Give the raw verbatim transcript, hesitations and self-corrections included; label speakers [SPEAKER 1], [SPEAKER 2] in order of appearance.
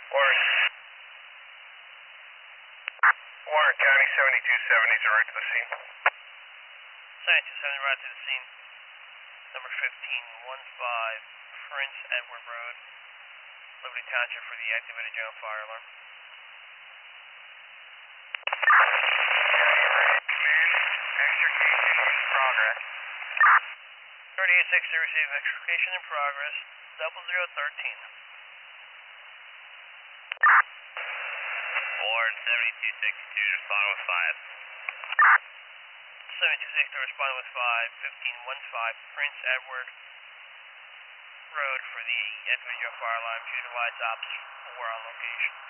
[SPEAKER 1] Warren. Warren County seventy-two seventy is right to the scene.
[SPEAKER 2] seventy-two seventy right to the scene. Number fifteen fifteen Prince Edward Road, Liberty Township for the activated general fire alarm.
[SPEAKER 1] Extrication in progress.
[SPEAKER 2] thirty-eight sixty receive extrication in progress. Double zero thirteen.
[SPEAKER 3] Warren seventy-two sixty-two responding with five.
[SPEAKER 2] seventy-two sixty responding with five. fifteen fifteen Prince Edward Road for the activated general fire alarm. Utilize ops four on location.